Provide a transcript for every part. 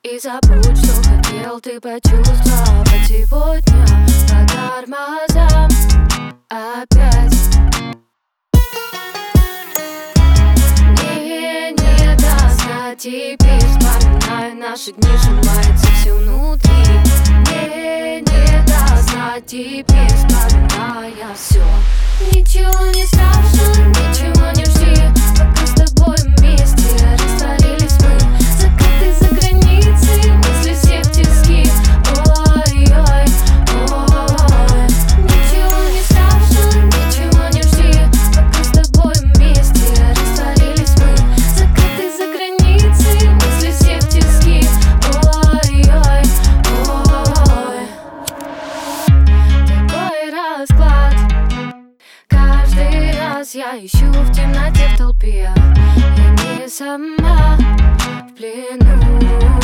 И забудь, что хотел ты почувствовать сегодня по тормозам опять. Мне не до сна теперь, вспоминая наши дни, сжимается все внутри. Мне не до сна теперь, вспоминая все. Ничего не страшно, ничего не жди, пока с тобой вместе растворились мы. Закаты за границей, мысли все в тиски. Ой-ой, ой. Ничего не страшно, ничего не жди, пока с тобой вместе растворились мы. Закаты за границей, мысли все в тиски. Ой-ой, ой. Такой расклад. Каждый раз я ищу в темноте, в толпе. Я не сама в плену.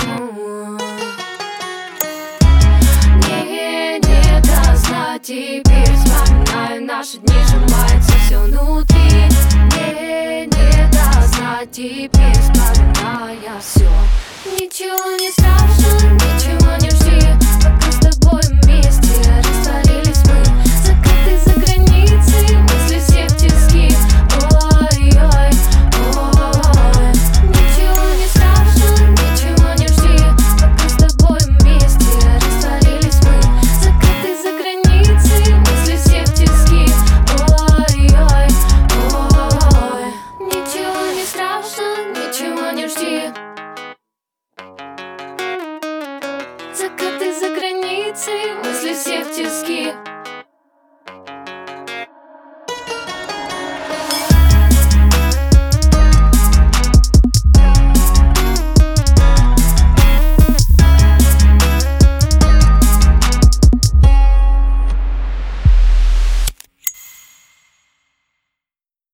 Мне не до сна теперь, вспоминаю наши дни, сжимается все внутри. Мне не до сна теперь, вспоминая все. Ничего не страшно, ничего не жди, пока с тобой вместе растворились мы. Закаты за границей, мысли все в тиски. Ой-ой, ой. Ничего не страшно, ничего не жди, пока с тобой вместе растворились мы. Закаты за границей, мысли все в тиски. Ой-ой, ой. Ничего не страшно, ничего не жди. Закаты за границей, мысли все в тиски.